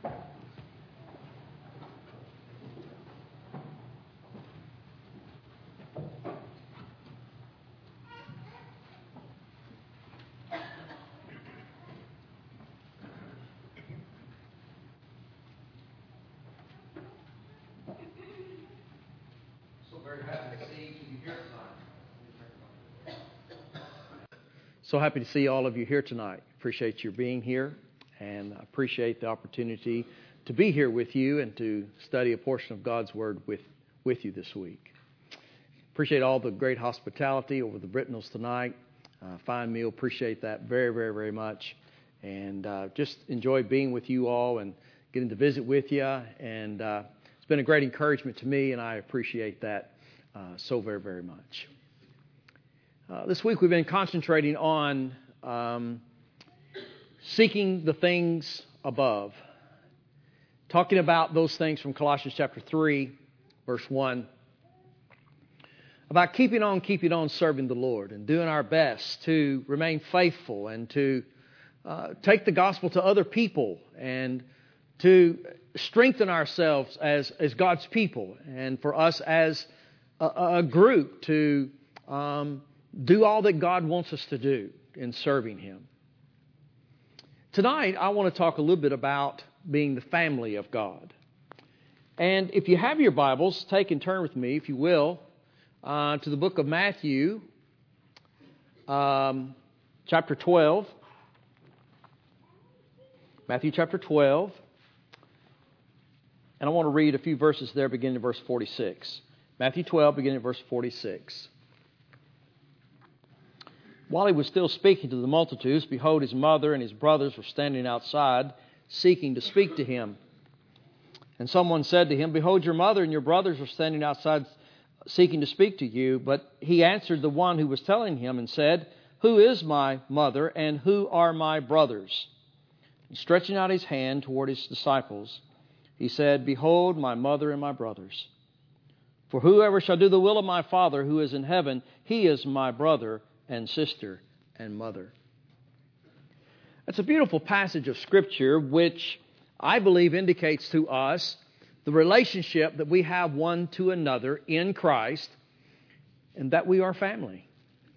So happy to see all of you here tonight. Appreciate your being here, and appreciate the opportunity to be here with you and to study a portion of God's Word with you this week. Appreciate all the great hospitality over the Britnells tonight. Fine meal. Appreciate that very, very, very much. And just enjoy being with you all and getting to visit with you. And it's been a great encouragement to me, and I appreciate that so very, very much. This week we've been concentrating on seeking the things above. Talking about those things from Colossians chapter 3, verse 1. About keeping on serving the Lord and doing our best to remain faithful and to take the gospel to other people and to strengthen ourselves as God's people and for us as a group to do all that God wants us to do in serving Him. Tonight, I want to talk a little bit about being the family of God. And if you have your Bibles, take and turn with me, if you will, to the book of Matthew, chapter 12. Matthew chapter 12. And I want to read a few verses there, beginning at verse 46. Matthew 12, beginning at verse 46. While he was still speaking to the multitudes, behold, his mother and his brothers were standing outside, seeking to speak to him. And someone said to him, behold, your mother and your brothers are standing outside, seeking to speak to you. But he answered the one who was telling him and said, who is my mother and who are my brothers? And stretching out his hand toward his disciples, he said, behold, my mother and my brothers. For whoever shall do the will of my Father who is in heaven, he is my brother and sister and mother. That's a beautiful passage of Scripture which I believe indicates to us the relationship that we have one to another in Christ and that we are family.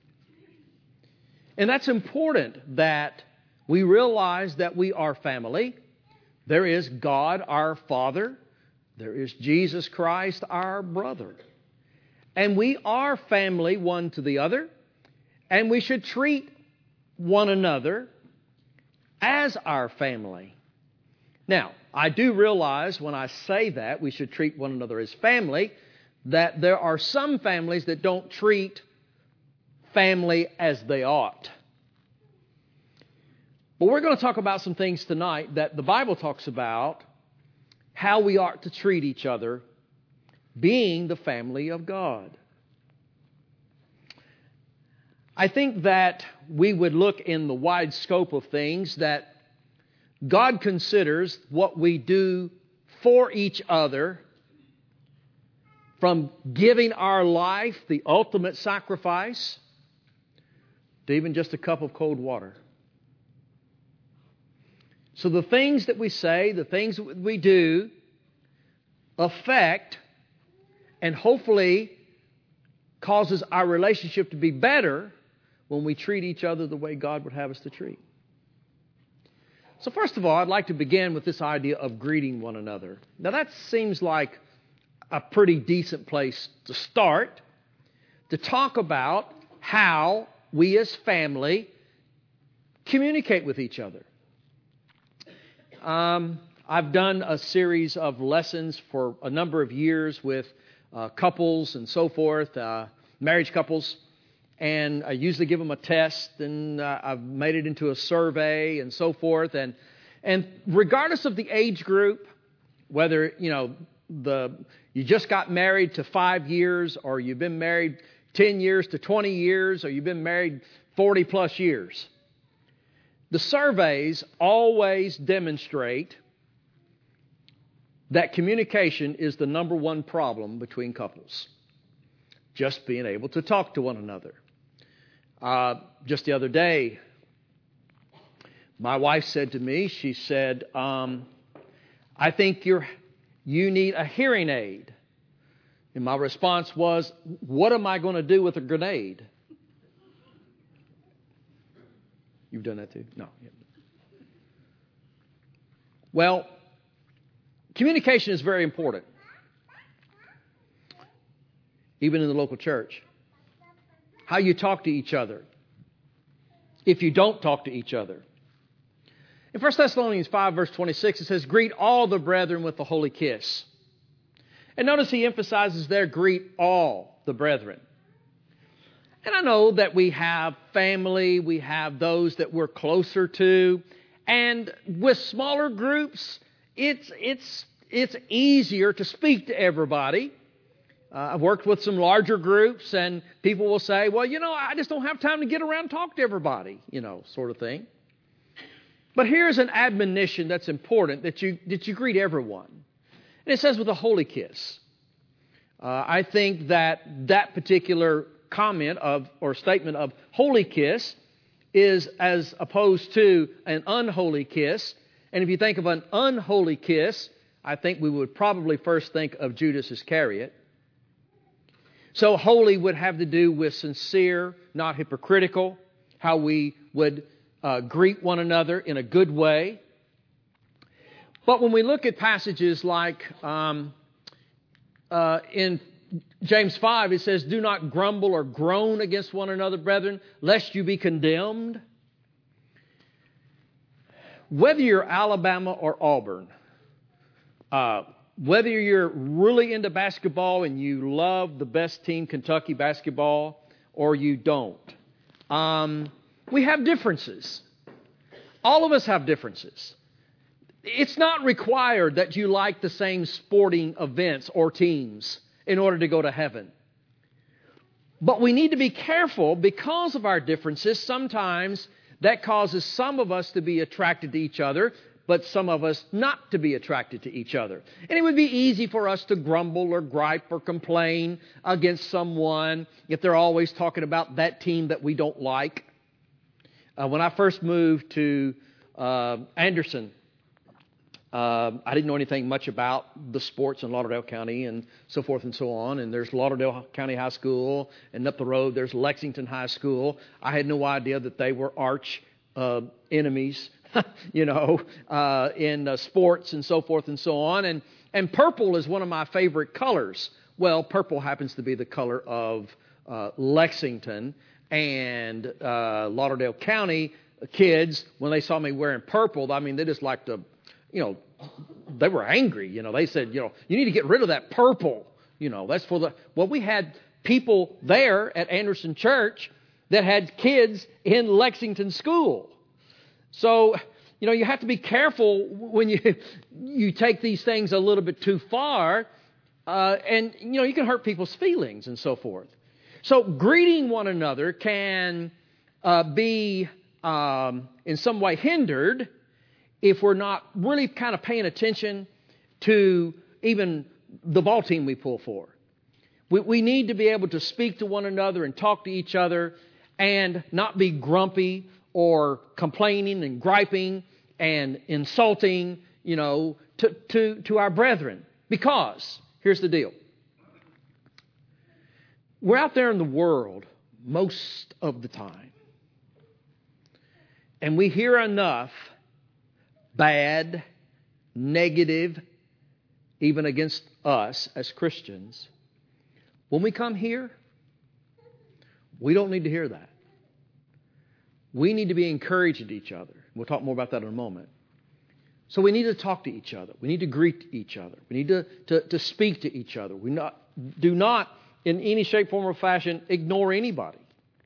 And that's important that we realize that we are family. There is God our Father. There is Jesus Christ our brother. And we are family one to the other. And we should treat one another as our family. Now, I do realize when I say that we should treat one another as family, that there are some families that don't treat family as they ought. But we're going to talk about some things tonight that the Bible talks about how we ought to treat each other, being the family of God. I think that we would look in the wide scope of things that God considers what we do for each other, from giving our life, the ultimate sacrifice, to even just a cup of cold water. So the things that we say, the things that we do, affect and hopefully causes our relationship to be better when we treat each other the way God would have us to treat. So first of all, I'd like to begin with this idea of greeting one another. Now that seems like a pretty decent place to start, to talk about how we as family communicate with each other. I've done a series of lessons for a number of years with couples and so forth, marriage couples. And I usually give them a test, and I've made it into a survey and so forth. And regardless of the age group, whether you just got married to 5 years, or you've been married 10 years to 20 years, or you've been married 40 plus years, the surveys always demonstrate that communication is the number one problem between couples. Just being able to talk to one another. Just the other day, my wife said to me, she said, I think you need a hearing aid. And my response was, what am I going to do with a grenade? You've done that too? No. Well, communication is very important, even in the local church. How you talk to each other. If you don't talk to each other. In 1 Thessalonians 5, verse 26, it says, greet all the brethren with a holy kiss. And notice he emphasizes there, greet all the brethren. And I know that we have family, we have those that we're closer to. And with smaller groups, it's easier to speak to everybody. I've worked with some larger groups, and people will say, well, I just don't have time to get around and talk to everybody, sort of thing. But here's an admonition that's important, that you greet everyone. And it says with a holy kiss. I think that particular comment or statement of holy kiss is as opposed to an unholy kiss. And if you think of an unholy kiss, I think we would probably first think of Judas Iscariot. So holy would have to do with sincere, not hypocritical, how we would greet one another in a good way. But when we look at passages like in James 5, it says, do not grumble or groan against one another, brethren, lest you be condemned. Whether you're Alabama or Auburn, whether you're really into basketball and you love the best team, Kentucky basketball, or you don't, we have differences. All of us have differences. It's not required that you like the same sporting events or teams in order to go to heaven. But we need to be careful because of our differences. Sometimes that causes some of us to be attracted to each other, but some of us not to be attracted to each other. And it would be easy for us to grumble or gripe or complain against someone if they're always talking about that team that we don't like. When I first moved to Anderson, I didn't know anything much about the sports in Lauderdale County and so forth and so on. And there's Lauderdale County High School, and up the road there's Lexington High School. I had no idea that they were arch enemies, in sports and so forth and so on. And purple is one of my favorite colors. Well, purple happens to be the color of Lexington. And Lauderdale County kids, when they saw me wearing purple, they just liked to, they were angry. They said, you need to get rid of that purple. That's for the... Well, we had people there at Anderson Church that had kids in Lexington School. So, you have to be careful when you take these things a little bit too far. And, you can hurt people's feelings and so forth. So greeting one another can be in some way hindered if we're not really kind of paying attention to even the ball team we pull for. We need to be able to speak to one another and talk to each other and not be grumpy or complaining and griping and insulting, to our brethren. Because, here's the deal. We're out there in the world most of the time. And we hear enough bad, negative, even against us as Christians. When we come here, we don't need to hear that. We need to be encouraging each other. We'll talk more about that in a moment. So we need to talk to each other. We need to greet each other. We need to speak to each other. We do not, in any shape, form, or fashion, ignore anybody.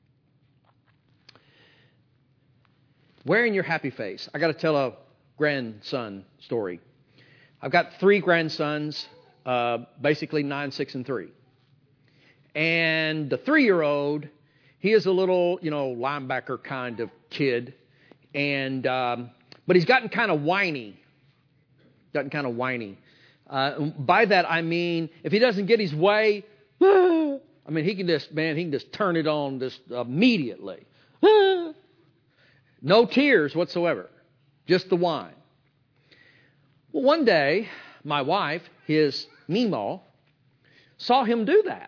Wearing your happy face. I got to tell a grandson story. I've got 3 grandsons, basically 9, 6, and 3. And the 3-year-old, he is a little, linebacker kind of kid. And but he's gotten kind of whiny. By that I mean, if he doesn't get his way, he can just turn it on just immediately. No tears whatsoever, just the whine. Well, one day, my wife, his Meemaw, saw him do that.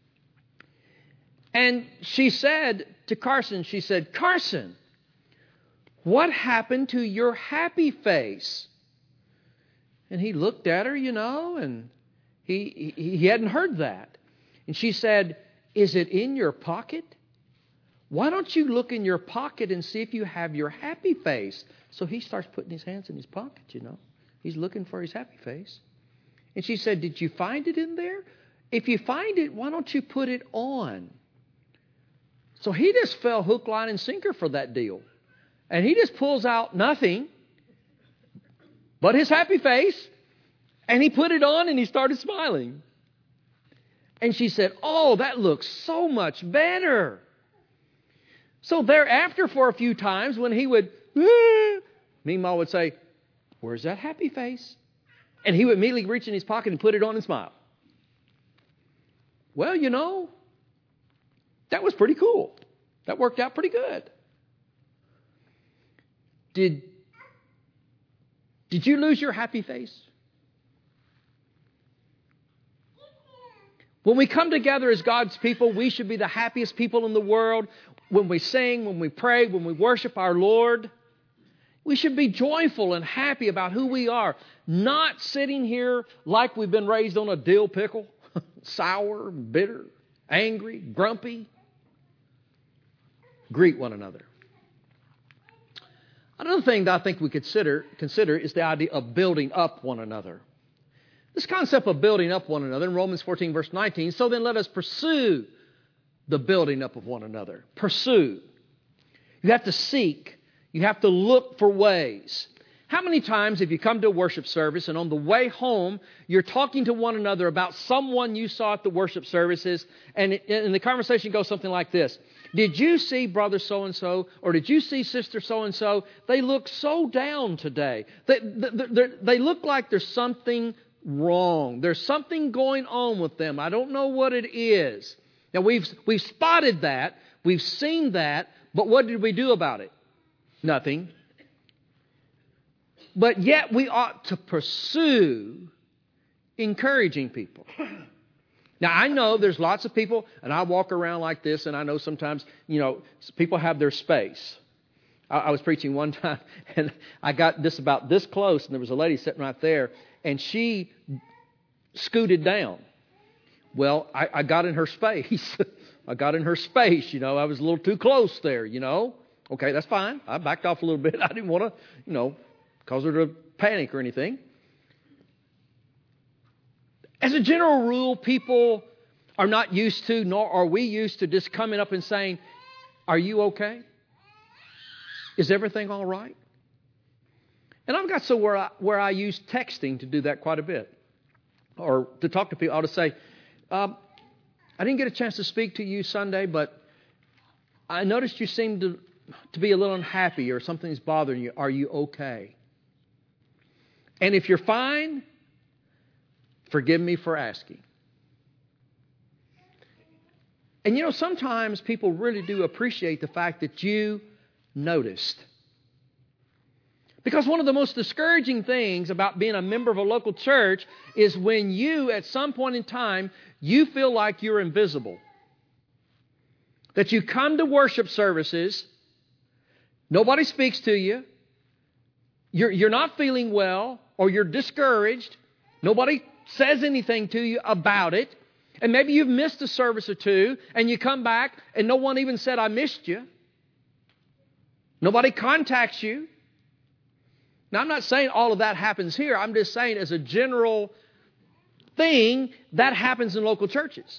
And she said to Carson, she said, Carson, what happened to your happy face? And he looked at her, and he hadn't heard that. And she said, is it in your pocket? Why don't you look in your pocket and see if you have your happy face? So he starts putting his hands in his pocket, He's looking for his happy face. And she said, did you find it in there? If you find it, why don't you put it on? So he just fell hook, line, and sinker for that deal. And he just pulls out nothing but his happy face. And he put it on and he started smiling. And she said, oh, that looks so much better. So thereafter, for a few times, when he would, Meemaw would say, where's that happy face? And he would immediately reach in his pocket and put it on and smile. Well, that was pretty cool. That worked out pretty good. Did you lose your happy face? When we come together as God's people, we should be the happiest people in the world. When we sing, when we pray, when we worship our Lord, we should be joyful and happy about who we are. Not sitting here like we've been raised on a dill pickle, sour, bitter, angry, grumpy. Greet one another. Another thing that I think we consider is the idea of building up one another. This concept of building up one another in Romans 14, verse 19, so then let us pursue the building up of one another. Pursue. You have to seek. You have to look for ways. How many times have you come to a worship service and on the way home, you're talking to one another about someone you saw at the worship services, and the conversation goes something like this. Did you see brother so-and-so, or did you see sister so-and-so? They look so down today. They look like there's something wrong. There's something going on with them. I don't know what it is. Now, we've spotted that. We've seen that. But what did we do about it? Nothing. But yet we ought to pursue encouraging people. Now, I know there's lots of people, and I walk around like this, and I know sometimes, people have their space. I was preaching one time, and I got this about this close, and there was a lady sitting right there, and she scooted down. Well, I got in her space. I got in her space, I was a little too close there, Okay, that's fine. I backed off a little bit. I didn't want to, cause her to panic or anything. As a general rule, people are not used to, nor are we used to just coming up and saying, are you okay? Is everything all right? And I've got so where I use texting to do that quite a bit. Or to talk to people, I ought to say, I didn't get a chance to speak to you Sunday, but I noticed you seemed to be a little unhappy or something's bothering you. Are you okay? And if you're fine, forgive me for asking. And sometimes people really do appreciate the fact that you noticed. Because one of the most discouraging things about being a member of a local church is when you, at some point in time, you feel like you're invisible. That you come to worship services, nobody speaks to you, you're not feeling well, or you're discouraged, nobody says anything to you about it, and maybe you've missed a service or two, and you come back, and no one even said, I missed you. Nobody contacts you. Now, I'm not saying all of that happens here. I'm just saying as a general thing, that happens in local churches.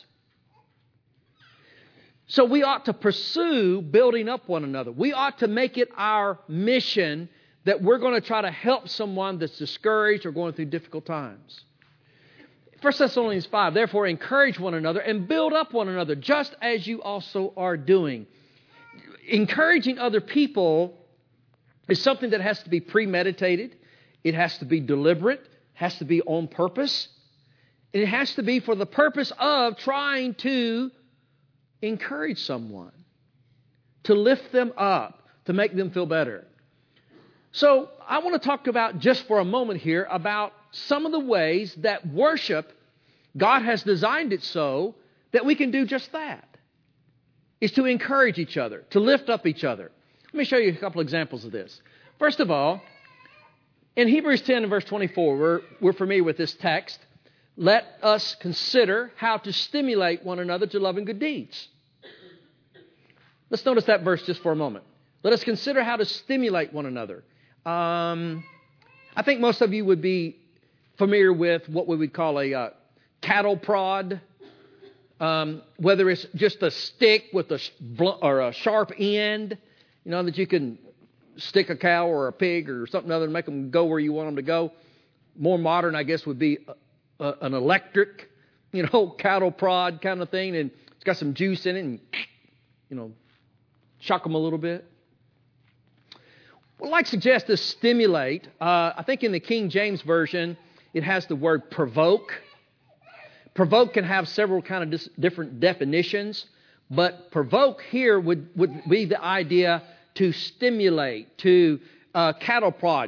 So we ought to pursue building up one another. We ought to make it our mission that we're going to try to help someone that's discouraged or going through difficult times. 1 Thessalonians 5, therefore encourage one another and build up one another, just as you also are doing. Encouraging other people is something that has to be premeditated. It has to be deliberate, has to be on purpose. And it has to be for the purpose of trying to encourage someone, to lift them up, to make them feel better. So I want to talk about just for a moment here about some of the ways that worship, God has designed it so that we can do just that. Is to encourage each other, to lift up each other. Let me show you a couple examples of this. First of all, in Hebrews 10 and verse 24, we're familiar with this text. Let us consider how to stimulate one another to love and good deeds. Let's notice that verse just for a moment. Let us consider how to stimulate one another. I think most of you would be familiar with what we would call a cattle prod. Whether it's just a stick with a sharp end, that you can stick a cow or a pig or something other and make them go where you want them to go. More modern, I guess, would be an electric, cattle prod kind of thing, and it's got some juice in it, and shock them a little bit. Well, I'd suggest to stimulate. I think in the King James Version, it has the word provoke. Provoke can have several kind of different definitions, but provoke here would be the idea to stimulate, to cattle prod.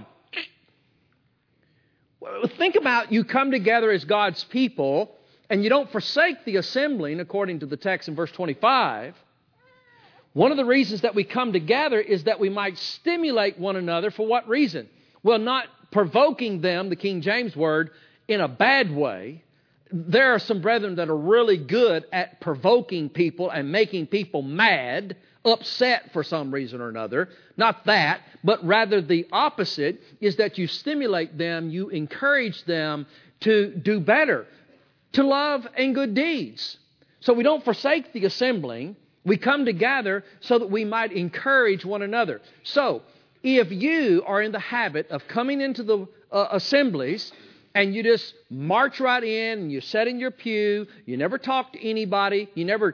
Think about you come together as God's people, and you don't forsake the assembling, according to the text in verse 25. One of the reasons that we come together is that we might stimulate one another. For what reason? Well, not provoking them, the King James word, in a bad way. There are some brethren that are really good at provoking people and making people mad, upset for some reason or another. Not that, but rather the opposite is that you stimulate them, you encourage them to do better, to love and good deeds. So we don't forsake the assembling. We come together so that we might encourage one another. So if you are in the habit of coming into the assemblies, and you just march right in, and you sit in your pew, you never talk to anybody, you never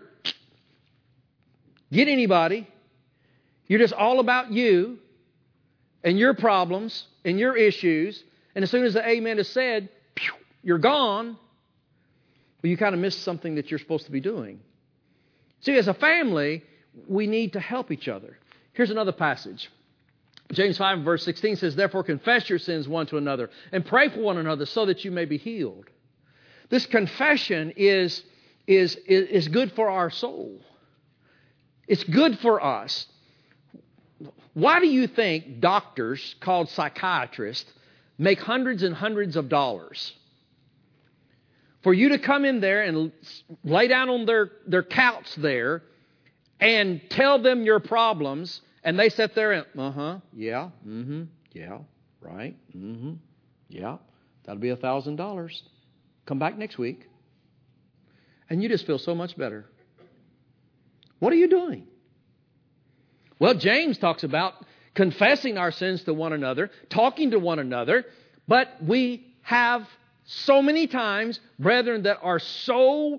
get anybody, you're just all about you and your problems and your issues, and as soon as the amen is said, you're gone, well, you kind of missed something that you're supposed to be doing. See, as a family, we need to help each other. Here's another passage. James 5 verse 16 says, therefore confess your sins one to another and pray for one another so that you may be healed. This confession is good for our soul. It's good for us. Why do you think doctors called psychiatrists make hundreds and hundreds of dollars? For you to come in there and lay down on their couch there and tell them your problems, and they sit there and, yeah, yeah, right, yeah, that'll be $1,000. Come back next week. And you just feel so much better. What are you doing? Well, James talks about confessing our sins to one another, talking to one another, but we have so many times brethren that are so,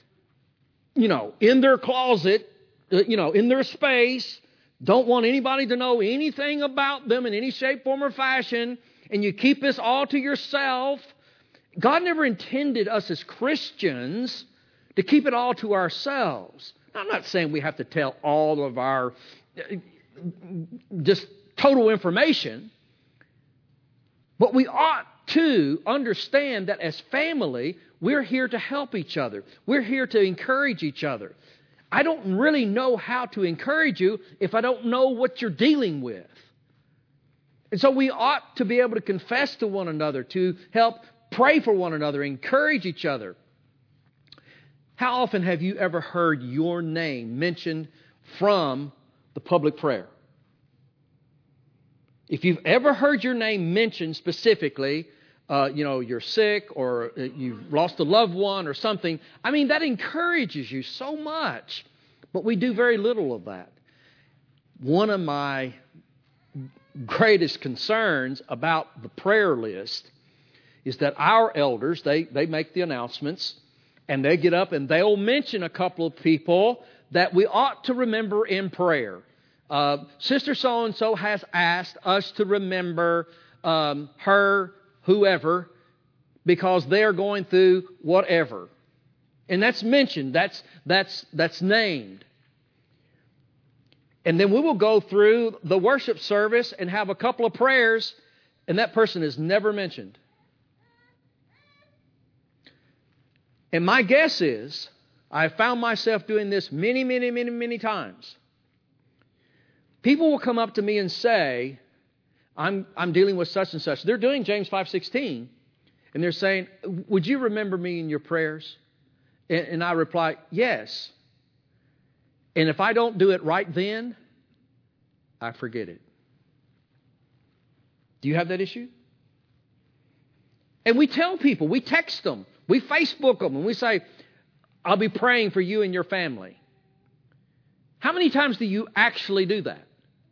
in their closet, in their space, don't want anybody to know anything about them in any shape, form, or fashion, and you keep this all to yourself. God never intended us as Christians to keep it all to ourselves. I'm not saying we have to tell all of our just total information, but we ought to understand that as family, we're here to help each other. We're here to encourage each other. I don't really know how to encourage you if I don't know what you're dealing with. And so we ought to be able to confess to one another, to help pray for one another, encourage each other. How often have you ever heard your name mentioned from the public prayer? If you've ever heard your name mentioned specifically, you're sick or you've lost a loved one or something, that encourages you so much. But we do very little of that. One of my greatest concerns about the prayer list is that our elders, they make the announcements and they get up and they'll mention a couple of people that we ought to remember in prayer. Sister so-and-so has asked us to remember her, whoever, because they're going through whatever. And that's mentioned. That's named. And then we will go through the worship service and have a couple of prayers, and that person is never mentioned. And my guess is, I found myself doing this many times. People will come up to me and say, I'm dealing with such and such. They're doing James 5:16, and they're saying, would you remember me in your prayers? And I reply, yes. And if I don't do it right then, I forget it. Do you have that issue? And we tell people, we text them, we Facebook them, and we say, I'll be praying for you and your family. How many times do you actually do that?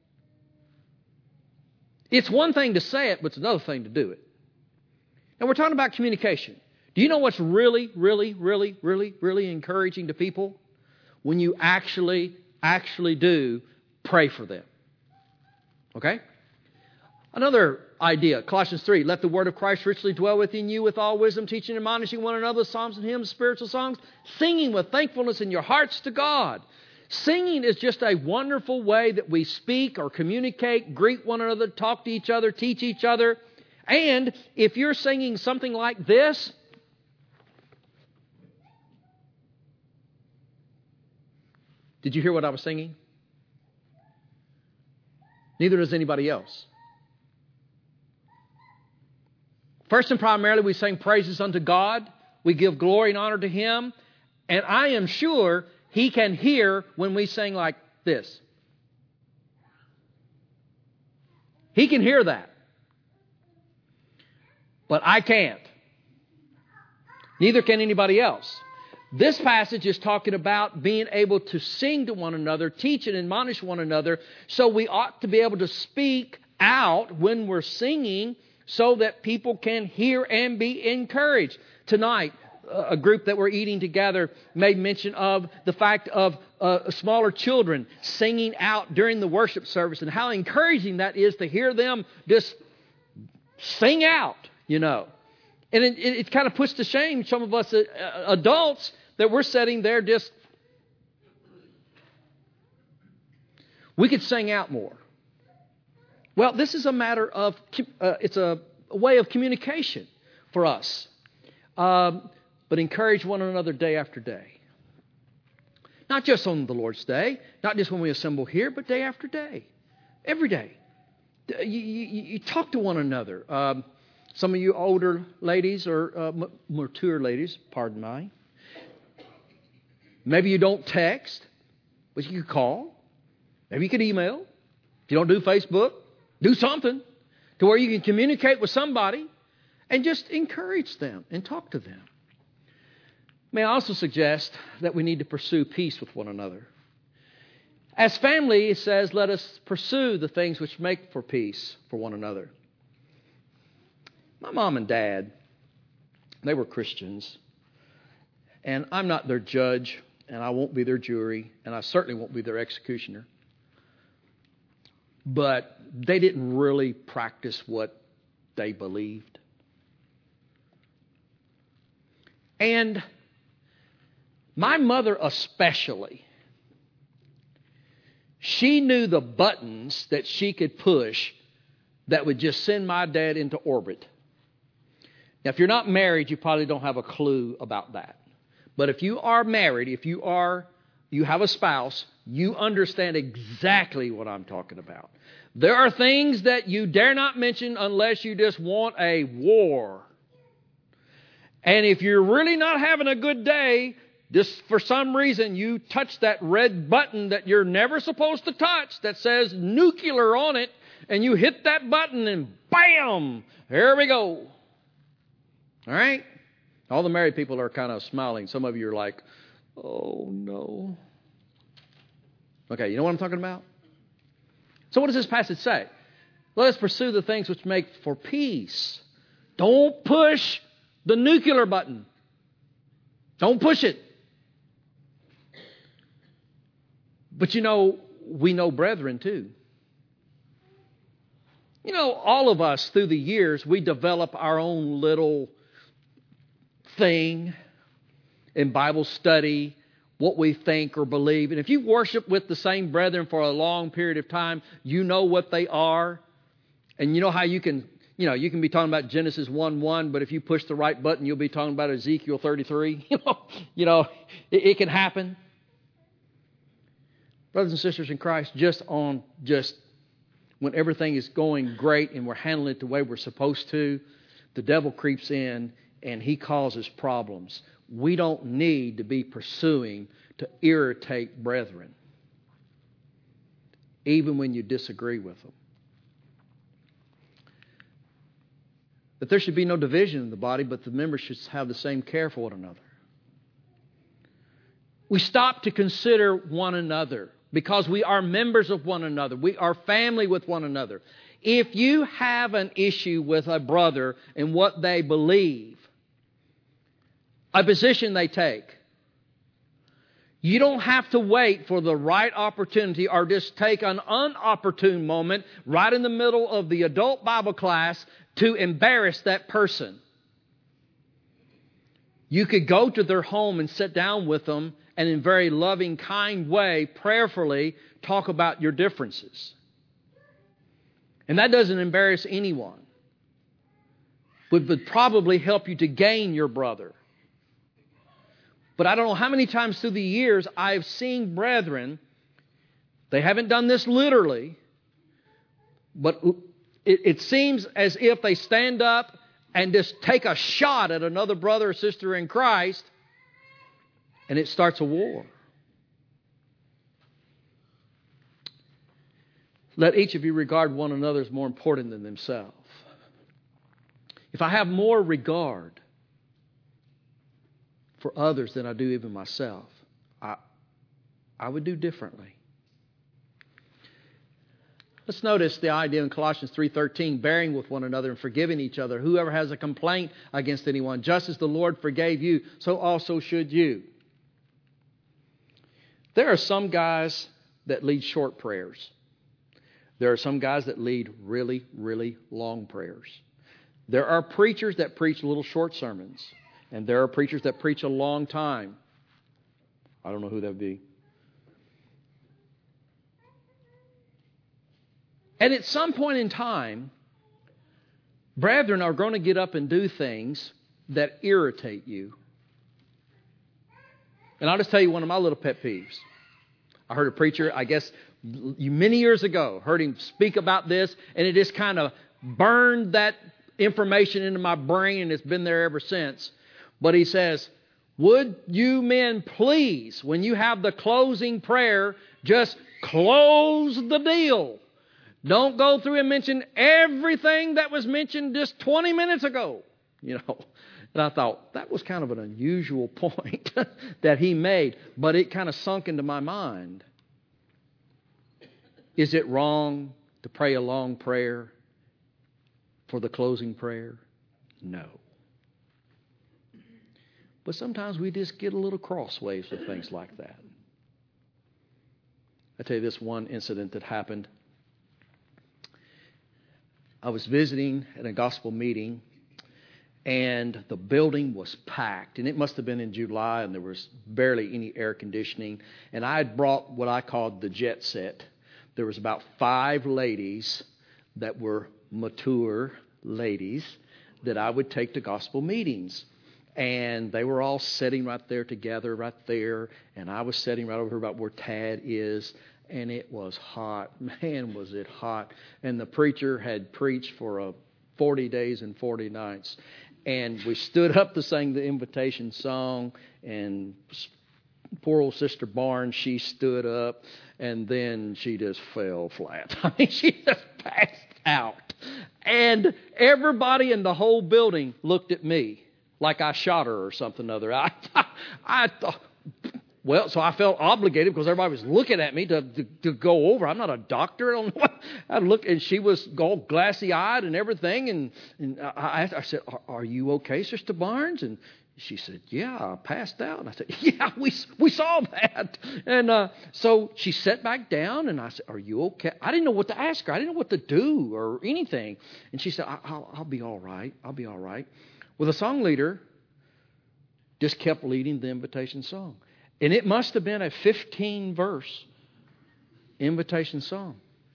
It's one thing to say it, but it's another thing to do it. And we're talking about communication. Do you know what's really encouraging to people? When you actually do pray for them. Okay? Another idea, Colossians 3, let the word of Christ richly dwell within you with all wisdom, teaching and admonishing one another, psalms and hymns, spiritual songs, singing with thankfulness in your hearts to God. Singing is just a wonderful way that we speak or communicate, greet one another, talk to each other, teach each other. And if you're singing something like this, did you hear what I was singing? Neither does anybody else. First and primarily, we sing praises unto God. We give glory and honor to Him. And I am sure He can hear when we sing like this. He can hear that. But I can't. Neither can anybody else. This passage is talking about being able to sing to one another, teach and admonish one another. So we ought to be able to speak out when we're singing so that people can hear and be encouraged. Tonight, a group that we're eating together made mention of the fact of smaller children singing out during the worship service and how encouraging that is to hear them just sing out, you know. And it kind of puts to shame some of us adults that we're sitting there just... We could sing out more. Well, this is a matter of... it's a way of communication for us. But encourage one another day after day. Not just on the Lord's Day, not just when we assemble here, but day after day. Every day. You talk to one another. Some of you older ladies or mature ladies, pardon me. Maybe you don't text, but you could call. Maybe you could email. If you don't do Facebook, do something to where you can communicate with somebody and just encourage them and talk to them. May I also suggest that we need to pursue peace with one another. As family, it says, let us pursue the things which make for peace for one another. My mom and dad, they were Christians. And I'm not their judge, and I won't be their jury, and I certainly won't be their executioner. But they didn't really practice what they believed. And my mother especially, she knew the buttons that she could push that would just send my dad into orbit. Now, if you're not married, you probably don't have a clue about that. But if you are married, if you have a spouse, you understand exactly what I'm talking about. There are things that you dare not mention unless you just want a war. And if you're really not having a good day, just for some reason you touch that red button that you're never supposed to touch that says nuclear on it, and you hit that button and bam, here we go. All right? All the married people are kind of smiling. Some of you are like, oh no. Okay, you know what I'm talking about? So what does this passage say? Let us pursue the things which make for peace. Don't push the nuclear button. Don't push it. But you know, we know brethren too. You know, all of us through the years, we develop our own little thing in Bible study what we think or believe. And if you worship with the same brethren for a long period of time, you know what they are. And you know how you can be talking about Genesis 1:1, but if you push the right button, you'll be talking about Ezekiel 33. It can happen. Brothers and sisters in Christ, just when everything is going great and we're handling it the way we're supposed to, the devil creeps in and he causes problems. We don't need to be pursuing to irritate brethren, even when you disagree with them. That there should be no division in the body, but the members should have the same care for one another. We stop to consider one another because we are members of one another. We are family with one another. If you have an issue with a brother and what they believe, a position they take, you don't have to wait for the right opportunity or just take an unopportune moment right in the middle of the adult Bible class to embarrass that person. You could go to their home and sit down with them and in a very loving, kind way, prayerfully, talk about your differences. And that doesn't embarrass anyone, but would probably help you to gain your brother. But I don't know how many times through the years I've seen brethren, they haven't done this literally, but it seems as if they stand up and just take a shot at another brother or sister in Christ, and it starts a war. Let each of you regard one another as more important than themselves. If I have more regard for others than I do even myself, I would do differently. Let's notice the idea in Colossians 3:13, bearing with one another and forgiving each other. Whoever has a complaint against anyone, just as the Lord forgave you, so also should you. There are some guys that lead short prayers. There are some guys that lead really, really long prayers. There are preachers that preach little short sermons. And there are preachers that preach a long time. I don't know who that would be. And at some point in time, brethren are going to get up and do things that irritate you. And I'll just tell you one of my little pet peeves. I heard a preacher, I guess many years ago, heard him speak about this, and it just kind of burned that information into my brain, and it's been there ever since. But he says, would you men please, when you have the closing prayer, just close the deal. Don't go through and mention everything that was mentioned just 20 minutes ago. And I thought, that was kind of an unusual point that he made. But it kind of sunk into my mind. Is it wrong to pray a long prayer for the closing prayer? No. But sometimes we just get a little crossways with things like that. I tell you this one incident that happened. I was visiting at a gospel meeting, and the building was packed. And it must have been in July, and there was barely any air conditioning. And I had brought what I called the jet set. There was about 5 ladies that were mature ladies that I would take to gospel meetings. And they were all sitting right there together, right there. And I was sitting right over here about where Tad is. And it was hot. Man, was it hot. And the preacher had preached for 40 days and 40 nights. And we stood up to sing the invitation song. And poor old Sister Barnes, she stood up. And then she just fell flat. I mean, she just passed out. And everybody in the whole building looked at me like I shot her or something or other. I thought, well, so I felt obligated because everybody was looking at me to go over. I'm not a doctor. I don't know what. I looked, and she was all glassy-eyed and everything. And I said, "Are you okay, Sister Barnes?" And she said, "Yeah, I passed out." And I said, "Yeah, we saw that." And so she sat back down, and I said, "Are you okay?" I didn't know what to ask her. I didn't know what to do or anything. And she said, I'll be all right. I'll be all right. Well, the song leader just kept leading the invitation song. And it must have been a 15-verse invitation song.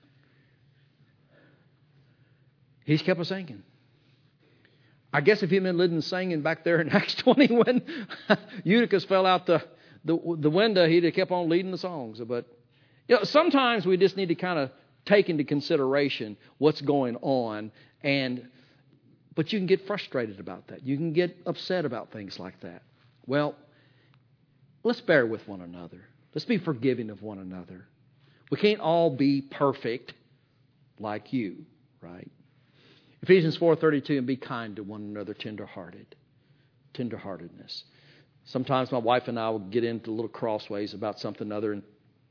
He's kept us singing. I guess if he'd been living singing back there in Acts 20 when Eutychus fell out the window, he'd have kept on leading the songs. But sometimes we just need to kind of take into consideration what's going on. But you can get frustrated about that. You can get upset about things like that. Well, let's bear with one another. Let's be forgiving of one another. We can't all be perfect like you, right? Ephesians 4:32, and be kind to one another, tenderhearted. Tenderheartedness. Sometimes my wife and I will get into little crossways about something or other,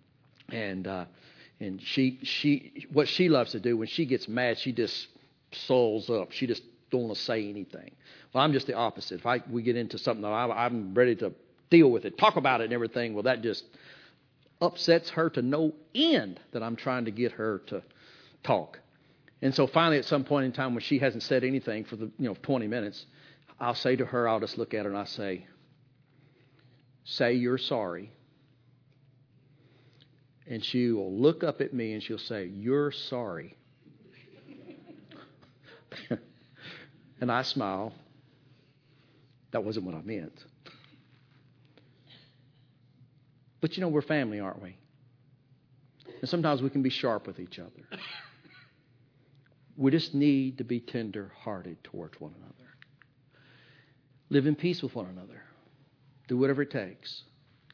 and she what she loves to do when she gets mad, she just souls up. She just don't want to say anything. Well, I'm just the opposite. If we get into something that I'm ready to deal with it, talk about it and everything, well, that just upsets her to no end that I'm trying to get her to talk. And so finally, at some point in time when she hasn't said anything for the 20 minutes, I'll say to her, I'll just look at her and I say you're sorry. And she will look up at me and she'll say, you're sorry. And I smile. That wasn't what I meant. But we're family, aren't we? And sometimes we can be sharp with each other. We just need to be tender-hearted towards one another. Live in peace with one another. Do whatever it takes.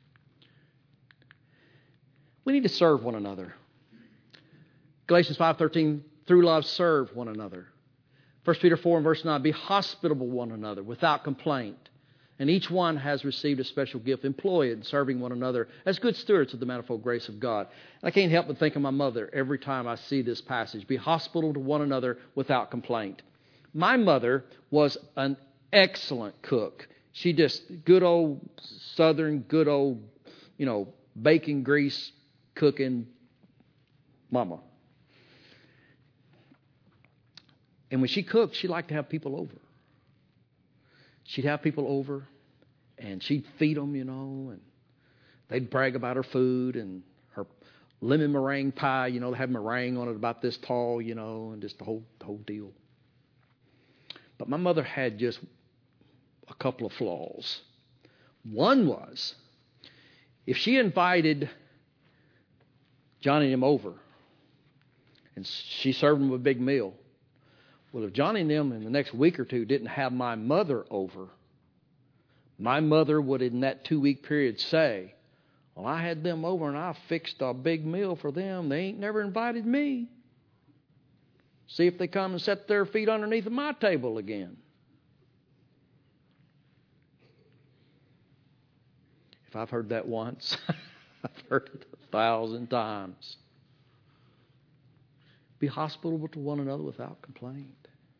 We need to serve one another. Galatians 5:13, through love serve one another. 1 Peter 4 and verse 9, be hospitable one another without complaint. And each one has received a special gift. Employ it in serving one another as good stewards of the manifold grace of God. I can't help but think of my mother every time I see this passage. Be hospitable to one another without complaint. My mother was an excellent cook. She just good old Southern, good old, bacon grease cooking mama. And when she cooked, she liked to have people over. She'd have people over, and she'd feed them, and they'd brag about her food and her lemon meringue pie. They have meringue on it about this tall, and just the whole deal. But my mother had just a couple of flaws. One was, if she invited Johnny and them over, and she served them a big meal, well, if Johnny and them in the next week or two didn't have my mother over, my mother would in that 2-week period say, well, I had them over and I fixed a big meal for them. They ain't never invited me. See if they come and set their feet underneath of my table again. If I've heard that once, I've heard it 1,000 times. Be hospitable to one another without complaint.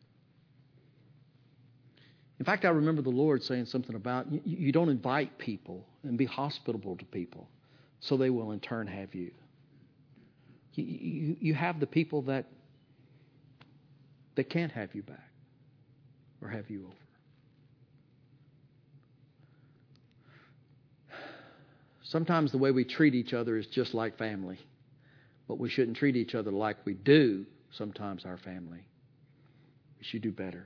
In fact, I remember the Lord saying something about you don't invite people and be hospitable to people so they will in turn have you. You have the people that can't have you back or have you over. Sometimes the way we treat each other is just like family. But we shouldn't treat each other like we do sometimes our family. We should do better.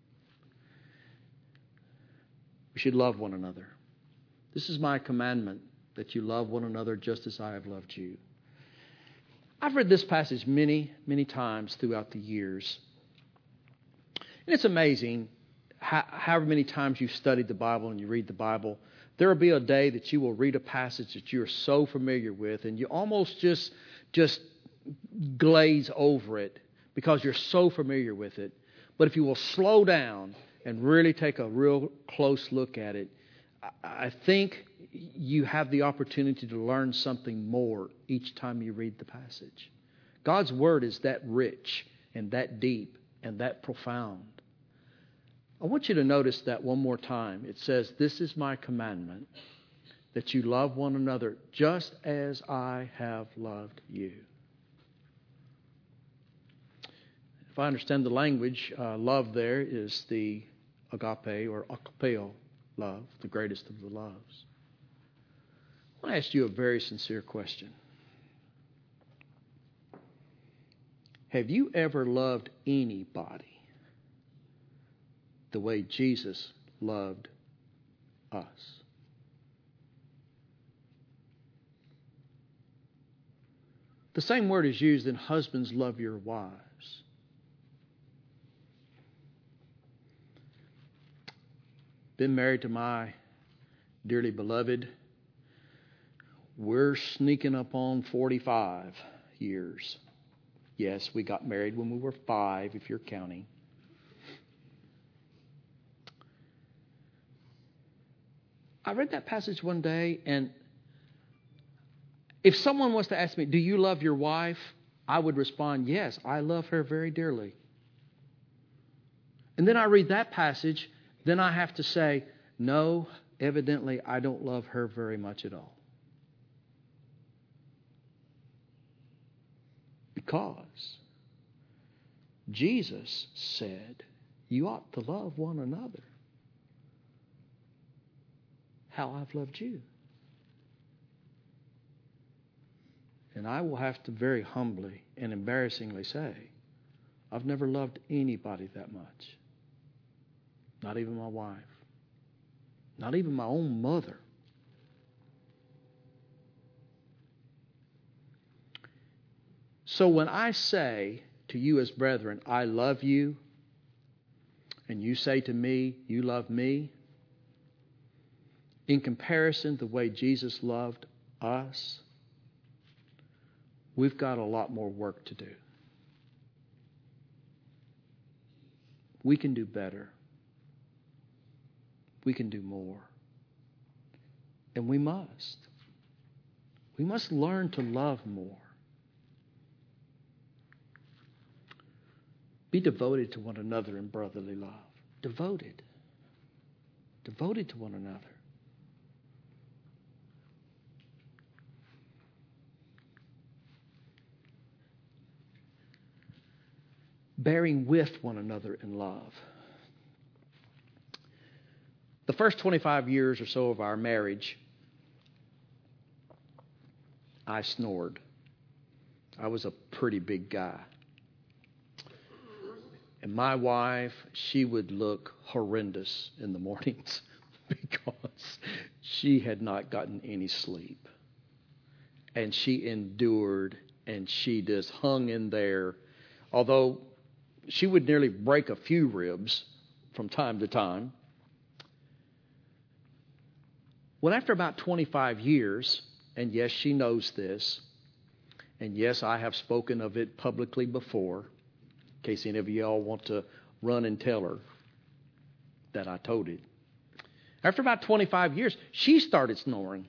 We should love one another. This is my commandment, that you love one another just as I have loved you. I've read this passage many, many times throughout the years. And it's amazing however many times you've studied the Bible and you read the Bible, there will be a day that you will read a passage that you're so familiar with and you almost just glaze over it because you're so familiar with it. But if you will slow down and really take a real close look at it, I think you have the opportunity to learn something more each time you read the passage. God's Word is that rich and that deep and that profound. I want you to notice that one more time. It says, this is my commandment, that you love one another just as I have loved you. If I understand the language, love there is the agape or agapeo love, the greatest of the loves. I want to ask you a very sincere question. Have you ever loved anybody the way Jesus loved us? The same word is used in husbands, love your wives. Been married to my dearly beloved. We're sneaking up on 45 years. Yes, we got married when we were 5, if you're counting. I read that passage one day, and if someone was to ask me, do you love your wife? I would respond, yes, I love her very dearly. And then I read that passage, then I have to say, no, evidently I don't love her very much at all. Because Jesus said, you ought to love one another how I've loved you. And I will have to very humbly and embarrassingly say, I've never loved anybody that much. Not even my wife. Not even my own mother. So when I say to you as brethren, I love you, and you say to me, you love me, in comparison to the way Jesus loved us, we've got a lot more work to do. We can do better. We can do more. And we must. We must learn to love more. Be devoted to one another in brotherly love. Devoted. Devoted to one another. Bearing with one another in love. The first 25 years or so of our marriage, I snored. I was a pretty big guy. And my wife, she would look horrendous in the mornings because she had not gotten any sleep. And she endured, and she just hung in there. Although she would nearly break a few ribs from time to time. Well, after about 25 years, and yes, she knows this, and yes, I have spoken of it publicly before, in case any of you all want to run and tell her that I told it. After about 25 years, she started snoring.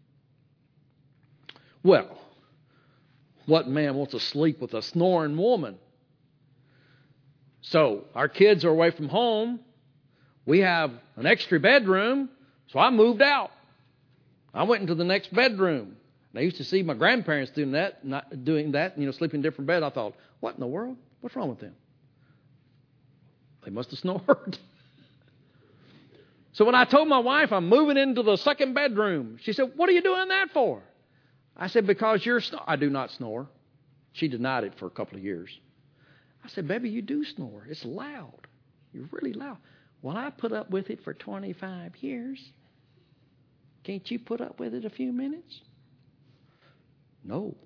Well, what man wants to sleep with a snoring woman? So, our kids are away from home. We have an extra bedroom, so I moved out. I went into the next bedroom. And I used to see my grandparents doing that, sleeping in different beds. I thought, what in the world? What's wrong with them? They must have snored. So when I told my wife I'm moving into the second bedroom, she said, what are you doing that for? I said, because I do not snore. She denied it for a couple of years. I said, baby, you do snore. It's loud. You're really loud. Well, I put up with it for 25 years. Can't you put up with it a few minutes? No.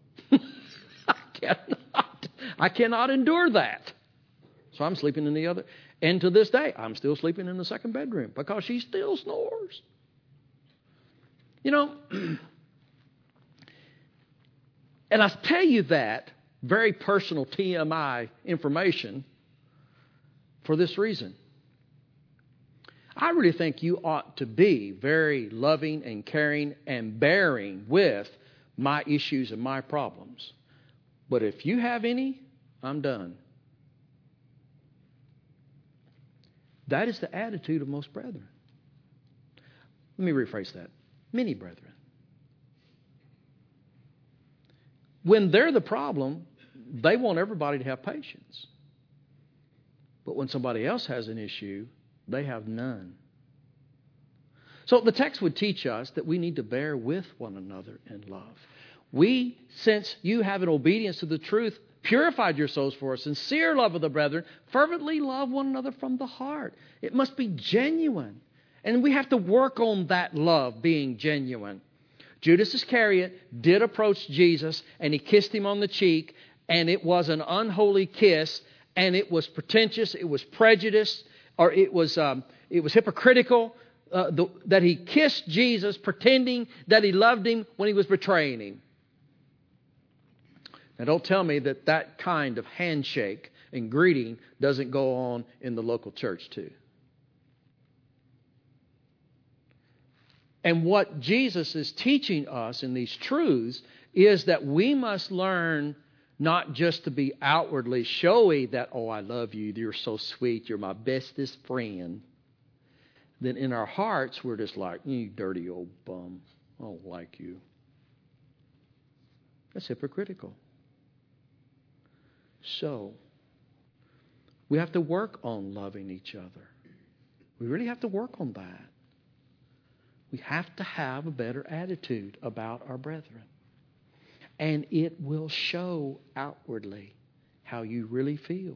I cannot endure that. So I'm sleeping in the other. And to this day, I'm still sleeping in the second bedroom because she still snores. You know, and I tell you that very personal TMI information for this reason. I really think you ought to be very loving and caring and bearing with my issues and my problems. But if you have any, I'm done. That is the attitude of most brethren. Let me rephrase that. Many brethren. When they're the problem, they want everybody to have patience. But when somebody else has an issue, they have none. So the text would teach us that we need to bear with one another in love. We, since you have in obedience to the truth, purified your souls for a sincere love of the brethren, fervently love one another from the heart. It must be genuine. And we have to work on that love being genuine. Judas Iscariot did approach Jesus, and he kissed him on the cheek, and it was an unholy kiss, and it was pretentious, it was prejudiced, or it was hypocritical that he kissed Jesus pretending that he loved him when he was betraying him. Now don't tell me that that kind of handshake and greeting doesn't go on in the local church too. And what Jesus is teaching us in these truths is that we must learn not just to be outwardly showy that, oh, I love you, you're so sweet, you're my bestest friend. Then in our hearts, we're just like, you dirty old bum, I don't like you. That's hypocritical. So, we have to work on loving each other. We really have to work on that. We have to have a better attitude about our brethren. And it will show outwardly how you really feel.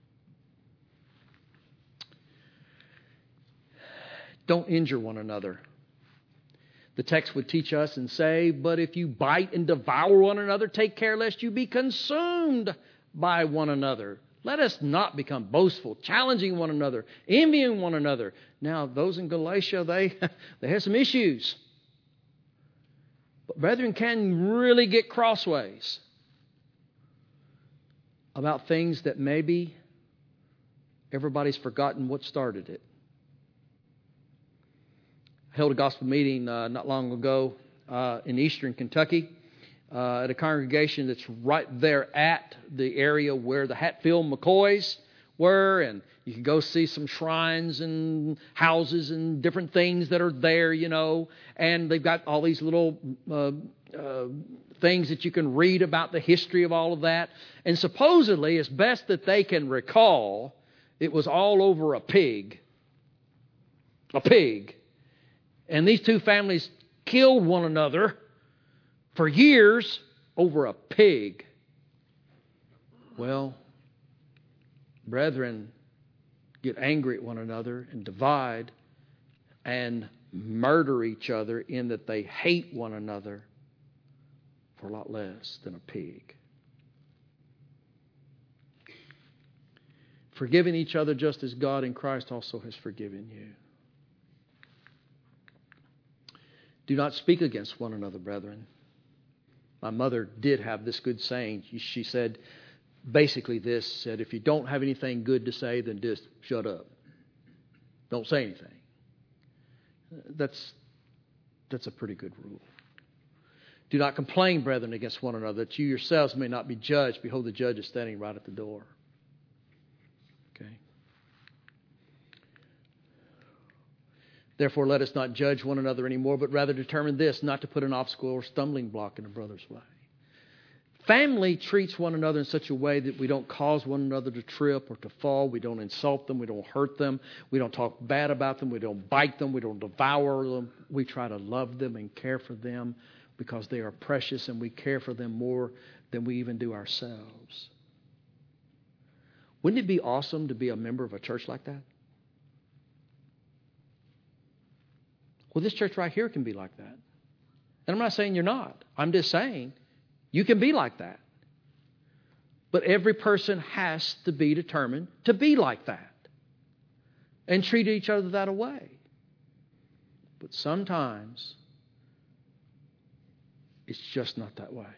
Don't injure one another. The text would teach us and say, but if you bite and devour one another, take care lest you be consumed by one another. Let us not become boastful, challenging one another, envying one another. Now, those in Galatia, they had some issues. But brethren can really get crossways about things that maybe everybody's forgotten what started it. I held a gospel meeting not long ago in eastern Kentucky at a congregation that's right there at the area where the Hatfield McCoys were, and you can go see some shrines and houses and different things that are there, you know, and they've got all these little things that you can read about the history of all of that. And supposedly, as best that they can recall, it was all over a pig. A pig. And these two families killed one another for years over a pig. Well, brethren get angry at one another and divide and murder each other in that they hate one another for a lot less than a pig. Forgiving each other just as God in Christ also has forgiven you. Do not speak against one another, brethren. My mother did have this good saying. She said basically this, said, if you don't have anything good to say, then just shut up. Don't say anything. That's a pretty good rule. Do not complain, brethren, against one another, that you yourselves may not be judged. Behold, the judge is standing right at the door. Okay. Therefore, let us not judge one another anymore, but rather determine this, not to put an obstacle or stumbling block in a brother's way. Family treats one another in such a way that we don't cause one another to trip or to fall. We don't insult them. We don't hurt them. We don't talk bad about them. We don't bite them. We don't devour them. We try to love them and care for them because they are precious, and we care for them more than we even do ourselves. Wouldn't it be awesome to be a member of a church like that? Well, this church right here can be like that. And I'm not saying you're not. I'm just saying you can be like that. But every person has to be determined to be like that and treat each other that way. But sometimes it's just not that way.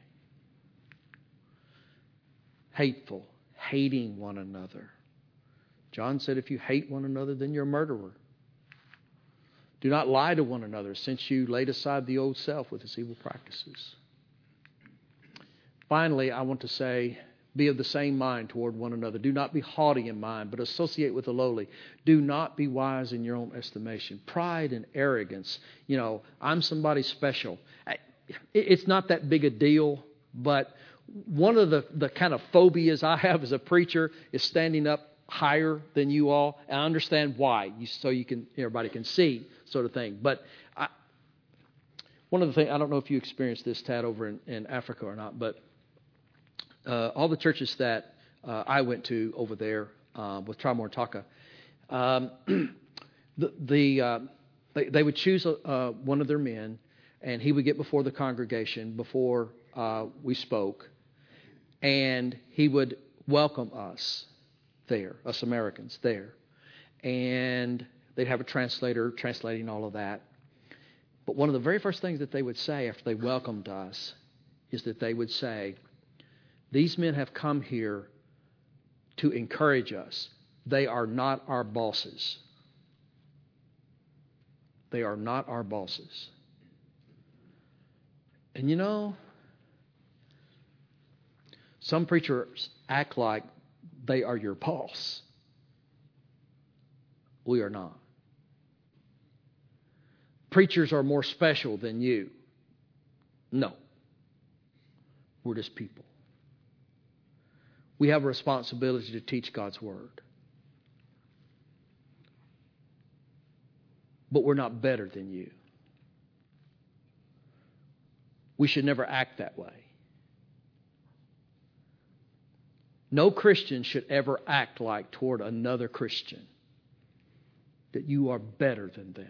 Hateful, hating one another. John said, if you hate one another, then you're a murderer. Do not lie to one another, since you laid aside the old self with its evil practices. Finally, I want to say, be of the same mind toward one another. Do not be haughty in mind, but associate with the lowly. Do not be wise in your own estimation. Pride and arrogance. You know, I'm somebody special. It's not that big a deal, but one of the kind of phobias I have as a preacher is standing up higher than you all, and I understand why, so everybody can see, sort of thing. But one of the things, I don't know if you experienced this, Tad, over in Africa or not, but all the churches that I went to over there with Tramor Taka, they would choose one of their men, and he would get before the congregation before we spoke, and he would welcome us there, us Americans there. And they'd have a translator translating all of that. But one of the very first things that they would say after they welcomed us is that they would say, these men have come here to encourage us. They are not our bosses. They are not our bosses. And you know, some preachers act like they are your boss. We are not. Preachers are more special than you. No. We're just people. We have a responsibility to teach God's Word. But we're not better than you. We should never act that way. No Christian should ever act like toward another Christian that you are better than them.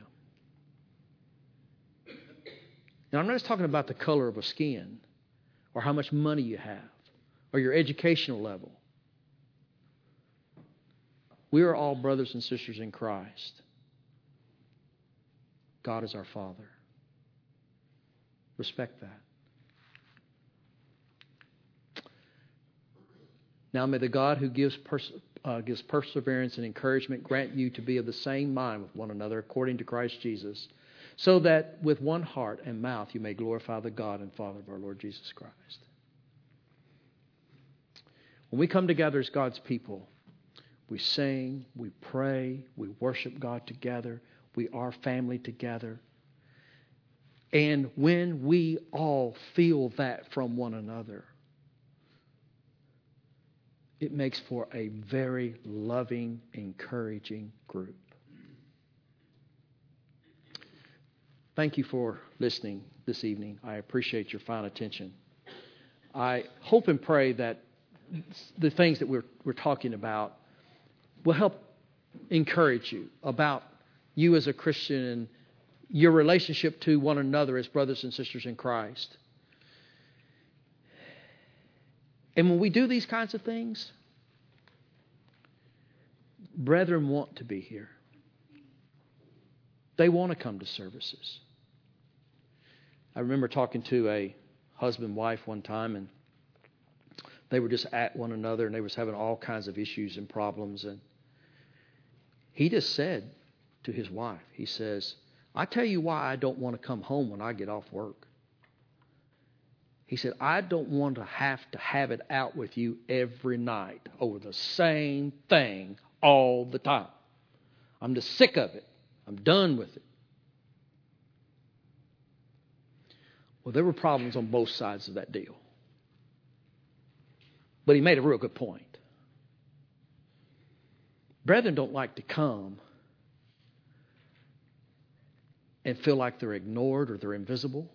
Now, I'm not just talking about the color of a skin or how much money you have or your educational level. We are all brothers and sisters in Christ. God is our Father. Respect that. Now may the God who gives perseverance and encouragement grant you to be of the same mind with one another according to Christ Jesus, so that with one heart and mouth you may glorify the God and Father of our Lord Jesus Christ. When we come together as God's people, we sing, we pray, we worship God together, we are family together. And when we all feel that from one another, it makes for a very loving, encouraging group. Thank you for listening this evening. I appreciate your fine attention. I hope and pray that the things that we're talking about will help encourage you about you as a Christian and your relationship to one another as brothers and sisters in Christ. And when we do these kinds of things, brethren want to be here. They want to come to services. I remember talking to a husband and wife one time, and they were just at one another, and they was having all kinds of issues and problems. And he just said to his wife, he says, I tell you why I don't want to come home when I get off work. He said, I don't want to have it out with you every night over the same thing all the time. I'm just sick of it. I'm done with it. Well, there were problems on both sides of that deal. But he made a real good point. Brethren don't like to come and feel like they're ignored or they're invisible.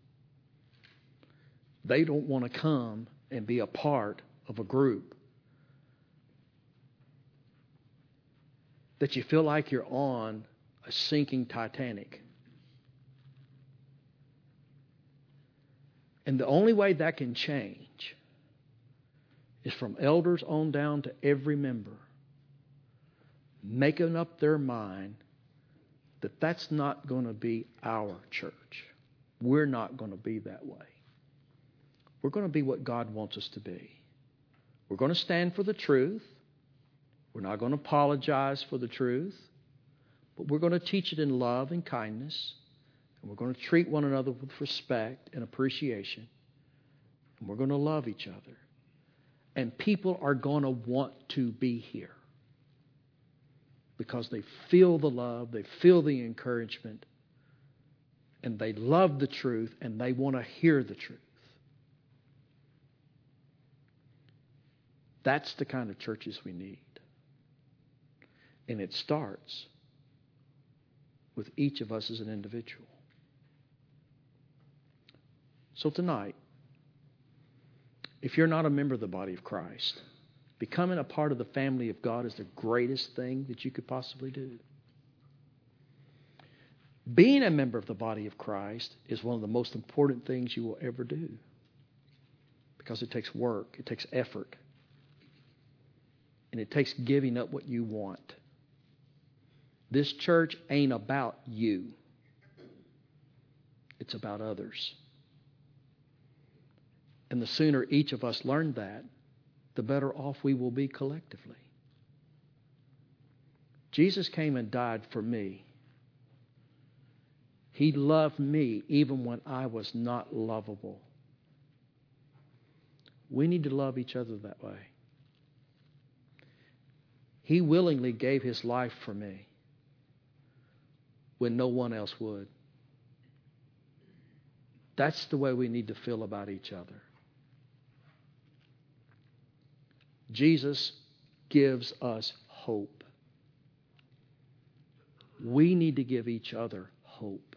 They don't want to come and be a part of a group that you feel like you're on a sinking Titanic. And the only way that can change is from elders on down to every member making up their mind that that's not going to be our church. We're not going to be that way. We're going to be what God wants us to be. We're going to stand for the truth. We're not going to apologize for the truth. But we're going to teach it in love and kindness. And we're going to treat one another with respect and appreciation. And we're going to love each other. And people are going to want to be here. Because they feel the love, they feel the encouragement, and they love the truth, and they want to hear the truth. That's the kind of churches we need. And it starts with each of us as an individual. So tonight, if you're not a member of the body of Christ, becoming a part of the family of God is the greatest thing that you could possibly do. Being a member of the body of Christ is one of the most important things you will ever do, because it takes work, it takes effort, and it takes giving up what you want. This church ain't about you. It's about others. And the sooner each of us learn that, the better off we will be collectively. Jesus came and died for me. He loved me even when I was not lovable. We need to love each other that way. He willingly gave His life for me when no one else would. That's the way we need to feel about each other. Jesus gives us hope. We need to give each other hope.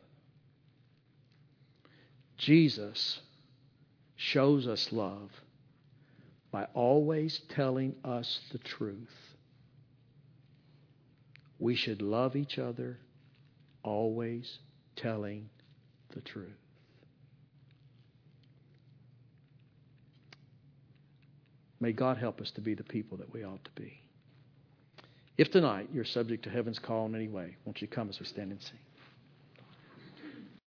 Jesus shows us love by always telling us the truth. We should love each other, always telling the truth. May God help us to be the people that we ought to be. If tonight you're subject to heaven's call in any way, won't you come as we stand and sing?